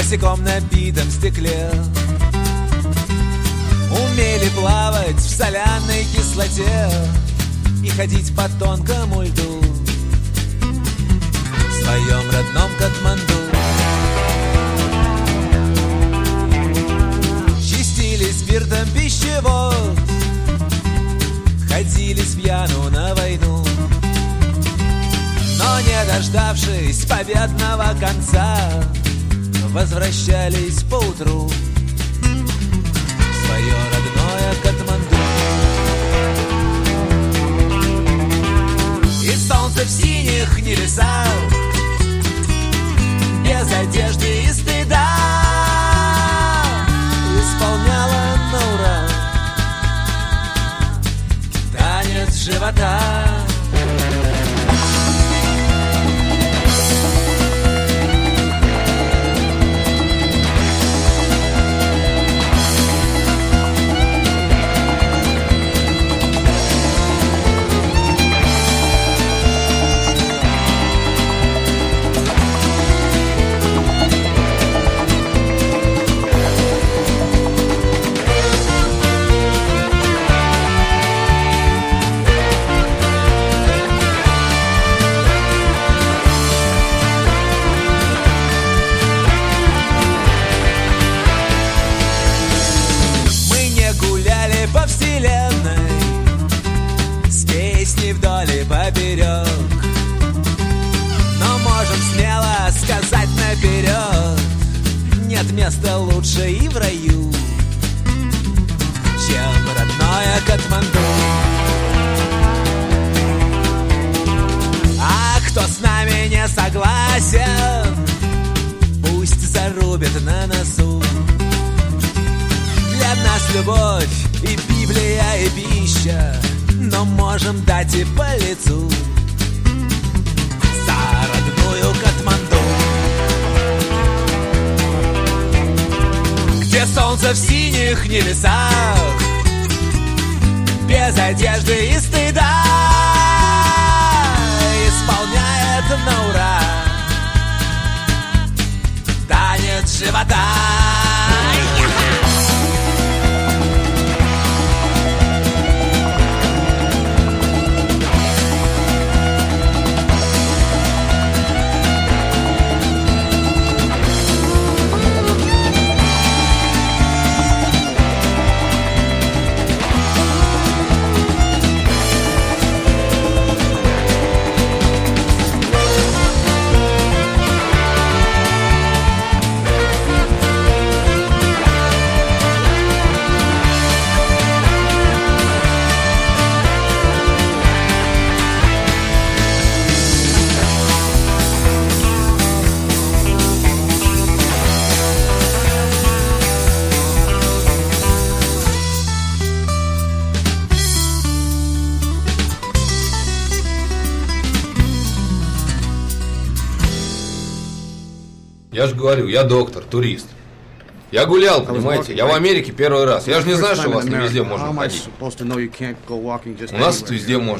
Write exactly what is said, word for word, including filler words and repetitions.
босиком на битом стекле. Умели плавать в соляной кислоте и ходить по тонкому льду в своем родном Катманду. Чистили спиртом пищевод, ходили с пьяну на войну, но не дождавшись победного конца, возвращались поутру в свое родное Катманду. И солнце в синих небесах, без одежды и стыда, исполняло на ура танец живота. Поперек, но можем смело сказать наперед: нет места лучше и в раю, чем родное Катманду. А кто с нами не согласен, пусть зарубит на носу. Для нас любовь и Библия, и пища, но можем дать и по лицу за родную Катманду, где солнце в синих небесах, без одежды и стыда, исполняет на ура танец живота. Я же говорю, я доктор, турист. Я гулял, понимаете? Я в Америке первый раз. Я же не знаю, что у вас не везде можно ходить. У нас тут везде можно.